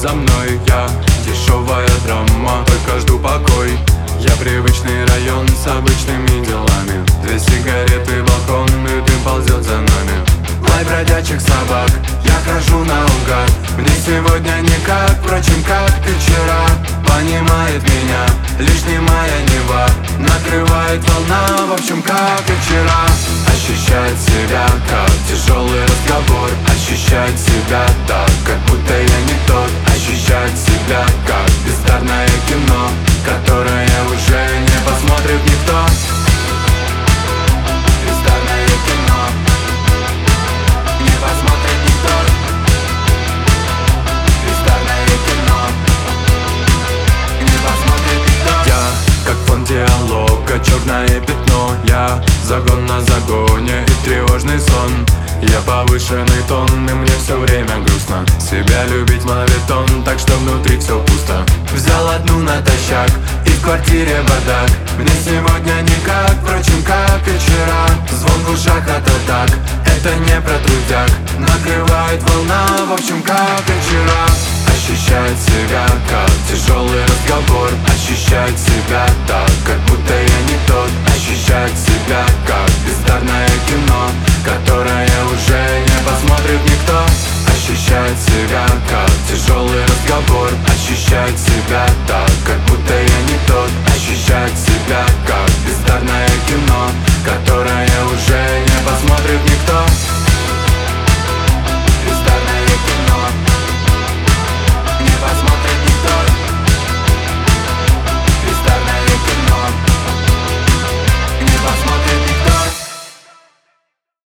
за мной. Я дешевая драма, только жду покой. Я привычный район с обычными делами. 2 сигареты, балкон, и дым ползет за нами. Лай бродячих собак, я хожу наугад. Мне сегодня никак, впрочем, как и вчера. Понимает меня лишь немая Нева. Накрывает волна, в общем, как и вчера. Ощущать себя, как тяжелый разговор. Ощущать себя так, как будто я не тот. Ощущать себя, как бездарное кино, которое уже не посмотрит никто. Бездарное кино не посмотрит никто. Бездарное кино не посмотрит никто. Я как фон диалога, черное пятно. Я загон на загоне и тревожный сон. Я повышенный тон, и мне все время грустно. Себя любить мавитон, так что внутри все пусто. Взял одну натощак, и в квартире бардак. Мне сегодня никак, впрочем, как и вчера. Звон в ушах от атак, это не про трудяк. Накрывает волна, в общем, как и вчера. Ощущать себя, как тяжелый разговор. Ощущать себя так, как будто я не тот. Ощущать себя, как бездарное кино, которое уже не посмотрит никто. Ощущать себя, как тяжелый разговор. Ощущать себя так, как будто я не тот. Ощущать себя, как бездарное кино, которое уже не посмотрит никто.